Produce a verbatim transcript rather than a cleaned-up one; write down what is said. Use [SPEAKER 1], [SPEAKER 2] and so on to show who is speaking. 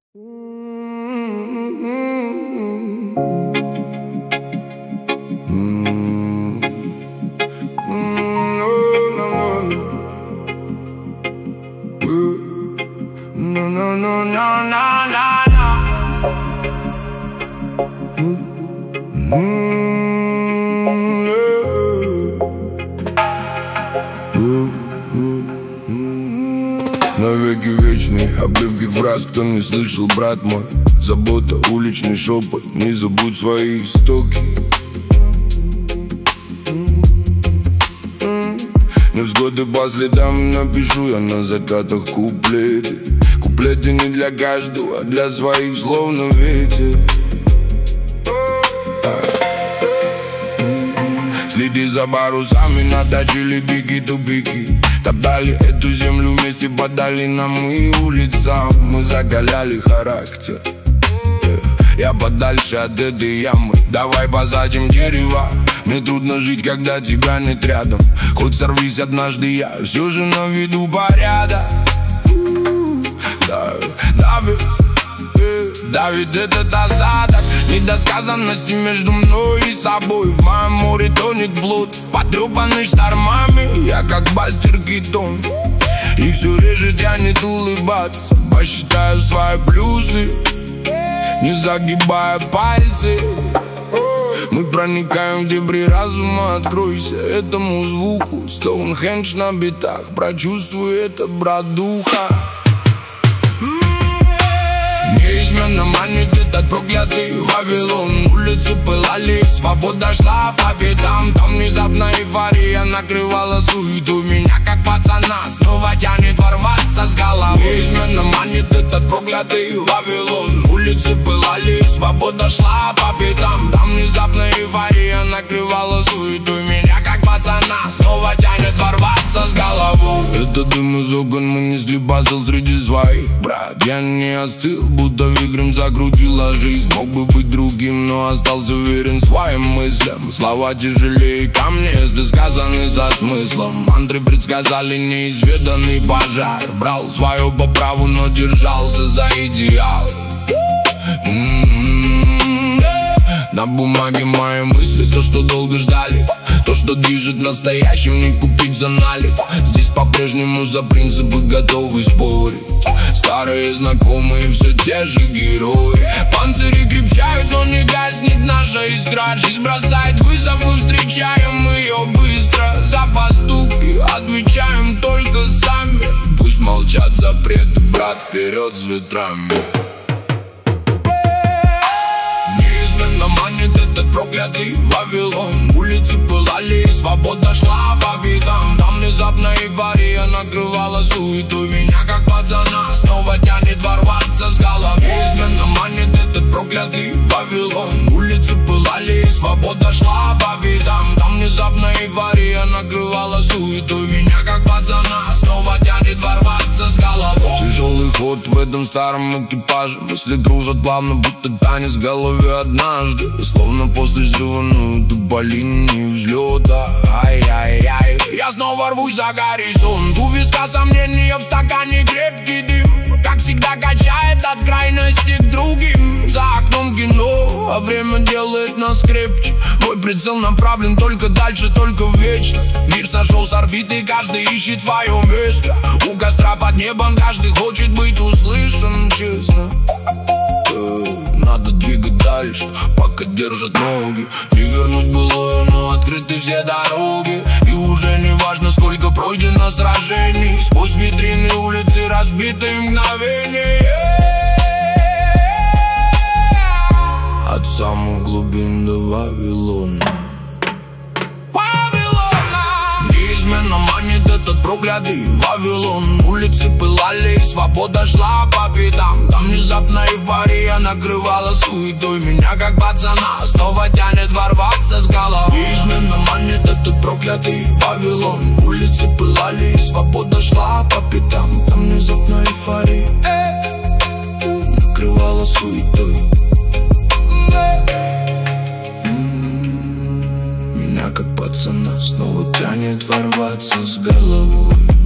[SPEAKER 1] No, no, no, no, no, no, no. Навеки вечный, обрывки фраз, кто не слышал, брат мой. Забота, уличный шепот, не забудь свои истоки. Невзгоды по следам напишу я на закатах куплеты. Куплеты не для каждого, а для своих, словно ветер. Следи за парусами, наточили пики-тупики. Топтали эту землю вместе по долинам и улицам. Мы закаляли характер. Я подальше от этой ямы. Давай посадим дерево. Мне трудно жить, когда тебя нет рядом. Хоть сорвись однажды, я все же наведу порядок. Да, давит, давит этот осадок недосказанности между мной и собой. В моем море тонет флот, потрепанный штормами. Я как Бастер Китон, и все реже тянет улыбаться. Посчитаю свои плюсы, не загибая пальцы. Мы проникаем в дебри разума, откройся этому звуку. Стоунхендж на битах, прочувствуй это, брат духа. Неизменно манит этот проклятый Вавилон. Улицы пылали, свобода шла по пятам. Там внезапно эйфория накрывала суету. Меня как пацана снова тянет ворваться с головы. Неизменно манит этот проклятый Вавилон. Улицы пылали, свобода шла по пятам. Там внезапно эйфория накрывала суету. Меня как пацана снова тянет ворваться с головой. Это дым из окон, мы несли посыл среди своих. Брат, я не остыл, будто вихрем закрутила жизнь. Мог бы быть другим, но остался уверен своим мыслям. Слова тяжелее камня, если сказаны со смыслом. Мантры предсказали неизведанный пожар. Брал свое по праву, но держался за идеал. М-м-м-м. На бумаге мои мысли, то, что долго ждали. То, что движет настоящим, не купить за налик. Здесь по-прежнему за принципы готовы спорить. Старые знакомые, все те же герои. Панцири крепчают, но не гаснет наша искра. Жизнь бросает вызов, мы встречаем ее быстро. За поступки отвечаем только сами. Пусть молчат запреты, брат, вперед с ветрами. Неизменно манит этот проклятый Вавилон. Улицы пылали, свобода шла по пятам. Там внезапно эйфория накрывала суету. Меня как пацана снова тянет ворваться с головы. Неизменно манит этот проклятый Вавилон. Улицы пылали, свобода шла по пятам. Там внезапно эйфория накрывала суету. Меня как пацана снова тянет ворваться с головы. Тяжелый ход в этом старом экипаже. Мысли кружат плавно, будто танец в голове однажды. Словно после взрыва на дуболине взлета. Ай-яй-яй, я снова рвусь за горизонт. У виска сомнения, в стакане крепкий дым. Как всегда качает от крайности к другим. За окном кино, а время делает нас крепче. Мой прицел направлен только дальше, только в вечно. Мир сошел с орбиты, каждый ищет свое место. У костра под небом каждый хочет быть услышан, честно. Надо двигать дальше, пока держат ноги. Не вернуть былое, но открыты все дороги. И уже не важно, сколько пройдено сражений. Сквозь витрины улицы разбитые мгновения. От самых глубин до Вавилона. Неизменно манит этот проклятый Вавилон. Улицы пылали, свобода шла по пятам. Там внезапно эйфория накрывала суетой. Меня как пацана снова тянет ворваться с головы. Неизменно манит этот проклятый Вавилон. Улицы пылали, свобода шла по пятам. Там внезапно эйфория накрывала суетой. Меня как пацана снова тянет ворваться с головой.